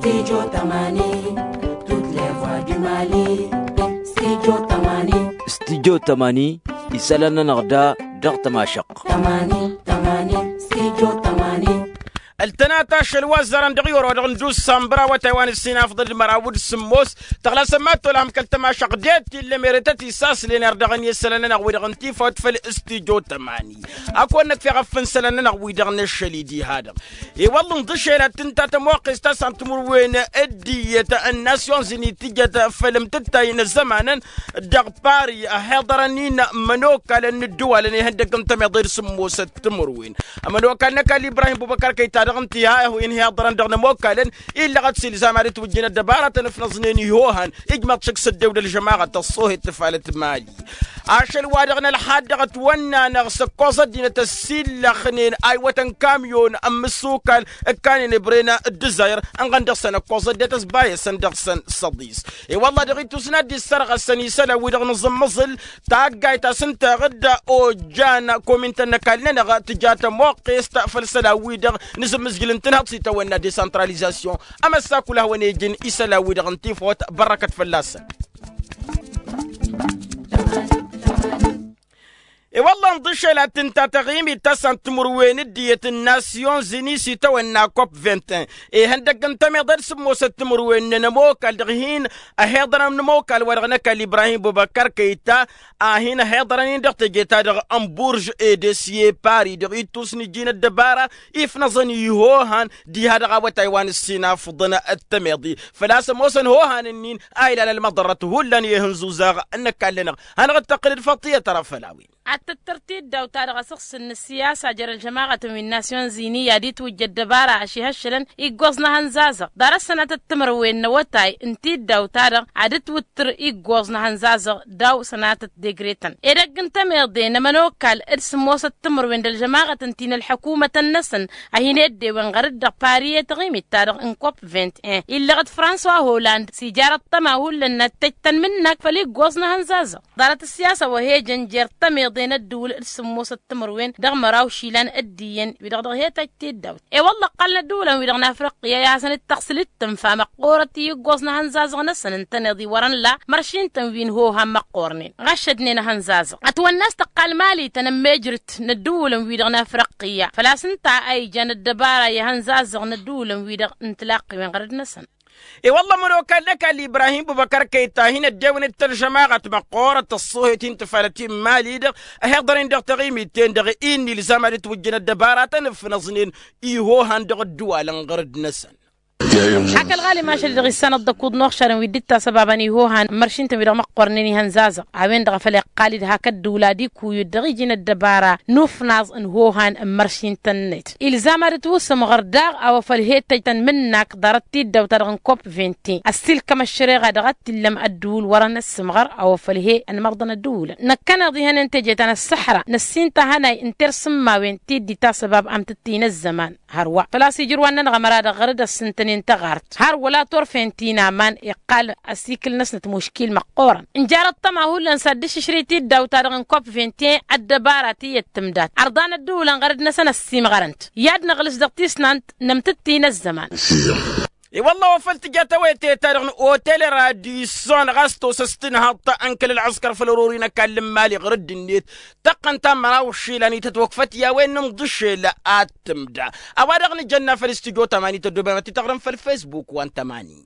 Studio Tamani, toutes les voix du Mali. Studio Tamani. Studio Tamani, isalana narda dar tamashaq. Tamani, Tamani, Studio Tamani. التناتاش الوزر ندغيور ودغندوس سامبرا وتايوان السينا فضل المراود السموس تغلا سمات ولا مكلت ما شقديت اللي ميرتتي ساس اللي نردغني السلنا نغوي دغنتي فوت في الاستيجو تماني اكونك في غفن سلنا نغوي دغني الشليدي هذا اي والله نضش الى تنتا تموقع استاسان تمر وين اديه الناسيون زيني تيجا فيلم تتاين زمانا دغ باري حضرنين منوكا لان الدول اللي هندك انت ما يضير سموس تمر وين منوكا نكا ابراهيم بوبكر كيتا انتهاء وإنهاء ضرن دغنا موكلا إلا قد سيل زمارت وجينا الدبارة نفنظنين يوهن إجمع شخص الدولة الجماعة الصوهي تفعلة مالي عشان وادغنا الحاد تونا نغس قصد دينا السيل خنين أي وطن كاميون أم السوكال كان نبرينا الدزاير أن غندسنا قصد ديتس بايس ندغسن صديس إي والله دغيتو سنادي السرغة السنيسة ودغنا زمزل تاقاي تاسنتا غدا أو جانا كومنتنا كالنا غا تجاتا موقع استقفل سلا ويدغ مزجل انتنهض سي تونا ديسنتراليزاسيون اما الساكو له ونيجن اسلا ويدغنتي فوت بركه فلاسه اي والله نضش الى تنتا تغيمي تسان تمروين دية الناسيون زيني سي تونا كوب 21 اي هندك انت ما يقدر سمو ستمروين نموكال دغهين هيضر نموكال ورغنك لابراهيم بوبكر كيتا هنا هيضرني دغت جيتا دغ امبورج اي ديسي باري دغ توسني جينا الدباره افنظني يوهان دي هذا غوا تايوان السينا فضنا التميضي فلا سموسن هوهان النين ايلا المضره هلن يهنزو زاغ انك لنا انا تقليد فطيه ترى فلاوي حتى الترتيب داو تارغ سخص ان السياسة جرى الجماعة من الناسيون زينية دي توجد دبارة عشي هشلن إيقوزنا هنزازة دار السنة التمروين نواتاي انتي داو تارغ عدت وتر إيقوزنا هنزازة داو سنة الديجريتن إذا كنت ميضين منوكال إرسم وسط التمروين الجماعة انتين الحكومة النسن أهين يدي وانغرد دقبارية تغيمي تارغ انكوب 21 إلا غد فرانسوا هولاند سيجارة تماهول لنا تجتن منك فليقوزنا هنزازة دارت السياسة وهي جنجير تميض دين الدول السموس التمروين دغ مراو شيلان الدين ودغ هي تجتيد داوت اي والله قلنا دولا ودغنا افريقيا يا سن التغسل التنفا مقورتي يقوزنا هنزاز غنسن انتنضي ورن لا مرشين تنوين هو هم مقورنين غشدنينا هنزاز اتو الناس تقال مالي تنمجرت ندولا ودغنا افريقيا فلا سنتا اي جان الدباره يا هنزاز ندولا ودغ انتلاقي من غرد نسن اي والله منو كان لك لابراهيم بوبكر كيتا هنا الدون الترجمه مقورة الصوهي تنتفالتي مالي دغ هيقدرين دغ تغيمي تين دغ اني لزمان توجنا الدبارات نفنظنين ايهو هندغ الدول انغرد نسن حكى الغالي ما شل السنة الدكود نوخشر ويدتا سببني هو هان مرشين تمير مقرنني هنزازة عوين دغ فلي قالد هكا الدولادي كو يدغي جين الدبارة نفناز ان هو هان مرشين تنت الزامر توسم غرداغ او فلهيت تيتن منك دارتي الدو ترغن كوب 20 السيل كما الشري غدغت لم الدول ورا السمغر او فلهي ان مرضنا الدول نكنا ضيهن انتجت انا الصحراء نسين تهناي انترسم ما وين تيدي تا سبب ام تتين الزمان هروا فلا سيجروانا غمراد غرد السنتين تغارت هار ولا طرفين تينا من يقال السيكل نسنة مشكل مقورا انجارت طمع هو لنسدش شريتي الدو تارغن كوب 20 الدبارة تيتمدات أرضان الدولة غرد نسنة السيم غرنت ياد نغلس دقتيسنانت نمتتين الزمان اي والله وفلت جاتا ويتي تارغن اوتيل راديسون غاستو سستين هاطا انكل العسكر في الرورينا كلم مالي غرد النيت تقن تام راوشي لاني تتوقفت يا وين نمضش لا اتمدا اوادغني جنة في الاستوديو تماني تدوبا تتغرم في الفيسبوك وان تماني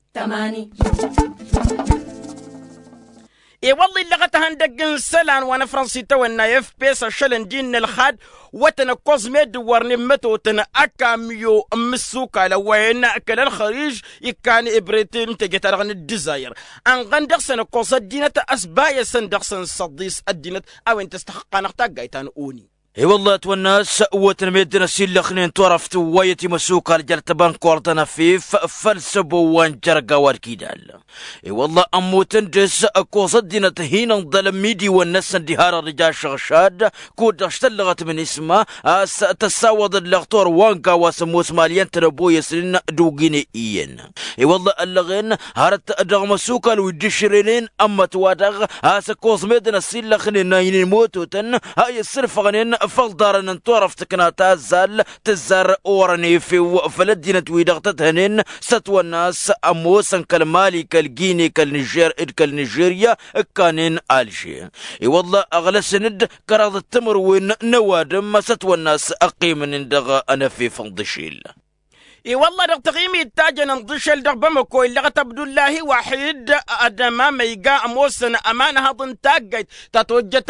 اي والله اللي غتها ندق سلان وانا فرنسي تونا يف بيس شلن دين الخاد وتنقص ميد ورنمتو تنا اكاميو مسوكا لوين اكل الخريج يكان ابريتين تجترغن الديزاير ان غندقسن قصد دينه اسبايا سندقسن صديس الدينه او انت تستحق نقطه جايتان اوني اي والله والناس وتنميدنا سيل خنين تورفت ويتي مسوكا رجال تبان كورتنا فيف فلسبو وانجرقا واركيدال اي والله امو تندس اكو صدنا تهينا ظلم ميدي والناس اندهار الرجال شغشاد كود اشتلغت من اسمه تساوض اللغطور وانكا واسموس ماليان تنبو يسرين دوغيني ايين اي والله اللغين هارت ادغ مسوكا الويدشرينين اما توادغ اسكوز ميدنا سيل خنين ناينين موتوتن هاي السرف غنين فالدار ننتورف تكناتا زال تزار أوراني في فلدينة ويدغتت هنين ستوى الناس أموسا كالمالي كالجيني كالنيجيريا كانين ألجي والله أغلى سند كراض التمر وين نوادم ستوى الناس أقيم ندغ أنا في فندشيل والله دغ تقييمي تاجنا نضشل دغ بمكو اللي عبد الله واحد ادما ميقا موسن امانه هضن تاجت تتوجت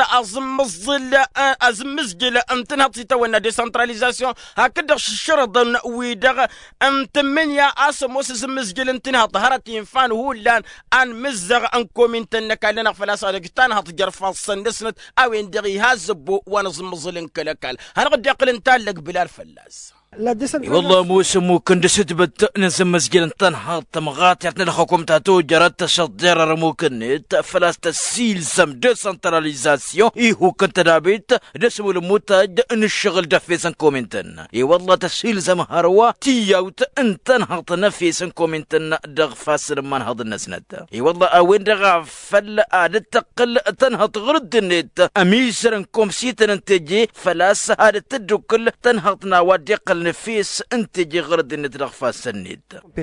ازمزجل انتنا تتونا ديسنتراليزاسيون هكذا شرط ويدغ انت من يا اسموس زمزجل انتنا ظهرت ينفان هو لان ان مزغ ان كومنت انك لنا فلاس دقتان هتجرف السندسنت او اندغي هازبو ونزمزلن كلكل هنقد يقل انت لك بلال فلاس والله موسم كندست بت نزم مسجل تنحط تمغات يعني الحكومة تاتو جرات تشجر رموكن فلاس تسيل سم ديسنتراليزاسيون هو كنت دابيت دسمو المتاج نشغل دفيسن كومنتن والله تسيل سم هروا تياوت انت نحط نفيسن كومنتن دغ فاسر من هذا النسنت والله اوين دغ فل عاد تقل تنحط غرد النت اميسرن كومسيتن انتجي فلاس عاد تدكل تنحطنا وديقل نفيس انت جي غرد ان تدغفى السنيد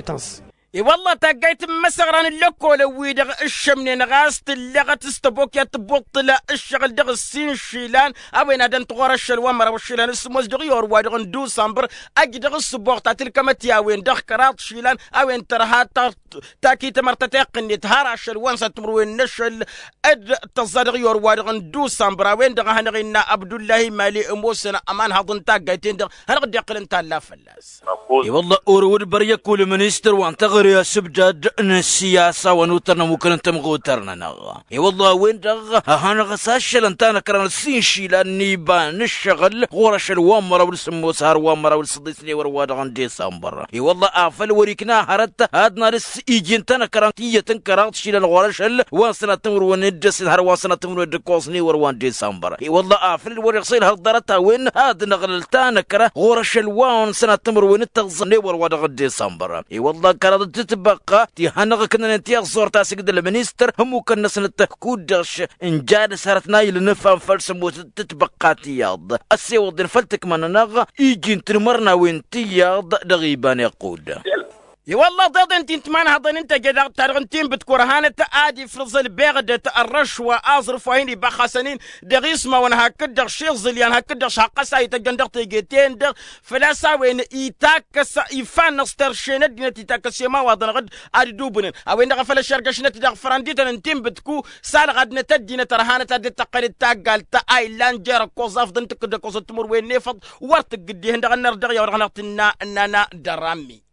والله تاقيت مسغران اللوكو لو يدغ الشمنين غاست اللغة تستبوك يتبطل الشغل دغ السين شيلان اوين ادن تغور الشلوامر والشيلان اسموز دغيور وادغن دو سامبر اجي دغ السبوغ تاتل كمتيا وين دغ كرات شيلان اوين ترها تاكي تمرتتاقن تهار الشلوان ستمروين نشل اد تصدغيور وادغن دو سامبر اوين دغ هنغينا عبد الله مالي اموسنا امان هضن تاقيتين دغ هنغد يقل انت لا فلاس والله اورود بريا كل منيستر وانت يا سبجاد السياسة ونوترنا ممكن انت مغوترنا نغا والله وين دغ هانا غساش لانتانا كران السينشي لاني بان الشغل غورش الوامرة والسمو سهر وامرة والصديسني وروادغان ديسمبر والله افل وريكنا هرت هادنا لس ايجنتنا كران تيه تنكرات شيلان غورش وانسنا تمر وندس هر وانسنا تمر ودكوسني وروان ديسمبر والله افل وريقصيل هالدرتا وين هاد نغللتانا كرا غورش الوان سنة تمر ونتغزني وروادغان ديسمبر والله كرا تتبقى تيهانغ كنا نتيغ صور تاسقد المنيستر هم كنا سنتكودش ان جاد سارتنا يلنفهم فلسم وتتبقى تياض السيوض فلتك من نغ يجي تنمرنا وين تياض دغيبان يقود والله ضد انت مان هضن انت قد ترغنتين بتكورهانة ادي فرزل بيغدة الرشوة ازرف وهيني بخسنين دغيسما وانا هكدغ شيخ زليان هكدغ شاقسا يتجندغ تيجيتين دغ فلاسا وين يتاكس يفان نسترشينة دينا تيتاكس يما وضن غد ادي دوبنين اوين دغ فلا شرقشنة دغ فرانديتا انتين بتكو سال غد نتدينا ترهانة ادي تقل التاقال تا ايلان جيرا كوزاف دن تكدغ كوزا تمر وين نفض ورتق قديهن دغ النردغ يورغنغتنا اننا درامي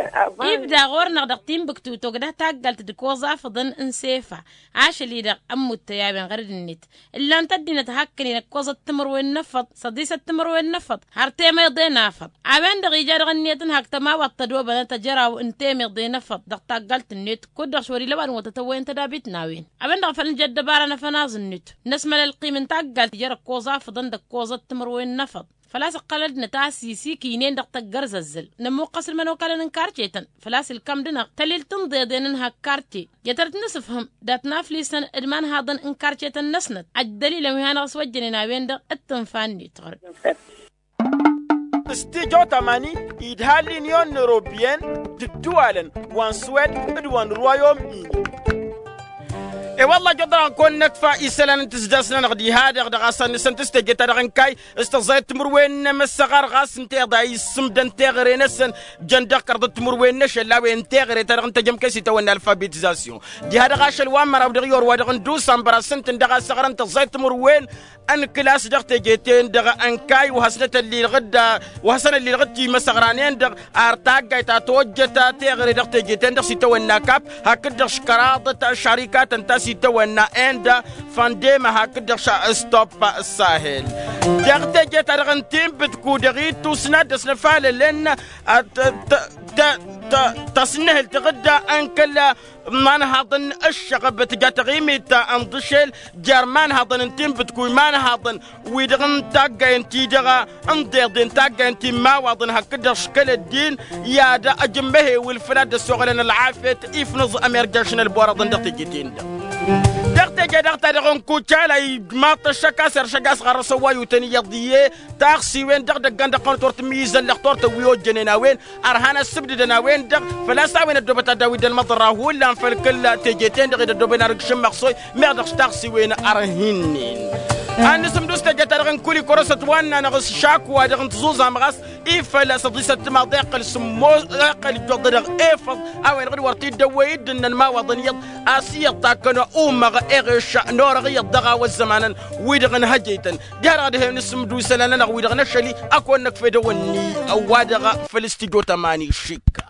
يبدا غور نقدقتين بكتو توقده تاقل تدكوزا فضن انسيفا عاش اللي دق امو التيابين غير النت الا انت دينا تحكني نكوزا التمر وين نفض صديسة التمر وين نفض هارتي ما يضي نافض عبان دغي جار غنيتن هاكتا ما وطدوا بنا جرا وانتي ما يضي نفض دق تاقلت النت كود شوري لبان وتتوين تدابيت ناوين عبان دغ فلنجد بارنا فناز النت نسمى للقيمن تاقلت جرا كوزا فضن دكوزا التمر وين نفض فلاس قلد نتاسيسي كينين دق تجرز الزل نمو قصر منو قال ننكارتيتن فلاس الكم دنا تليل تنضي دينها كارتي يترت نصفهم داتنا فليسن ادمان هذا انكارتيتن نسنت الدليل وهنا سوجننا وين دق التنفاني تغرب استيجو تماني يدهال اليونيون اوروبيان تدوالن وان سويد ادوان رويوم والله جدران كون نكفى إسلام تزدسنا نغدي هذا غدا غاسن نسن تستجت رغن كاي استزايت تمروين مسغار غاس نتي ضاي سمدن تغري نسن جندق قرض تمروين نشلا وين تغري ترغن تجم كيسي تونا الفابيتيزاسيون دي هذا غاش الوامر ابو دغيور وادغن دو سامبرا سنت دغا صغرن تزايت تمروين ان كلاس دغت جيتين دغا ان كاي وحسنت اللي غدا وحسن اللي غدي مسغرانين دغ ارتاغ تا توجتا تغري دغت جيتين دغ سي تونا كاب هكذا شكراط الشركات انت سيتونا اندا فانديما هكذا ستوب الساحل دغت جت رغنتين بتكو دغيتو سند سنفال لنا تصنهل تغدى انكلا ما نهضن الشغب تقاتغيمي تا انضشل جرمان هضن انتين بتكوي ما نهضن ويدغن تاقا انتي دغا انضيضين تاقا انتي ما واضن هكذا شكل الدين يا دا اجمبه والفراد السغلين العافية يفنظ اميرجاشن البوردن دغتي جيتين دغت جدار تدغن كوتشالا ما تشكا سر شكاس غرسوا يوتني يضيه تاخسي وين دغ دغان دقن تورت ميزان لختور تويو جنينا وين ارهانا السبد دنا وين دغ فلا ساوين الدوبتا داويد المطر ولا فالكل تجيتين دغ الدوبنا ركشم مخصوي مردغ تاخسي وين ارهنين أنا سمدوس تجترغن كل كرسة وانا نغس شاكوا دغن تزوزا مغاس إفلا صديسة ما ضيق السموز ضيق الجدرغ إفض أو غير ورتي دويد إن ما وضنيض أسيا تاكنا أمغ إغش نورغي الضغا والزمان ويدغن هجيتن جرى ده نسمدوس لنا ويدغن الشلي أكون نكفي دوني أو وادغ فلسطيجو تماني شيك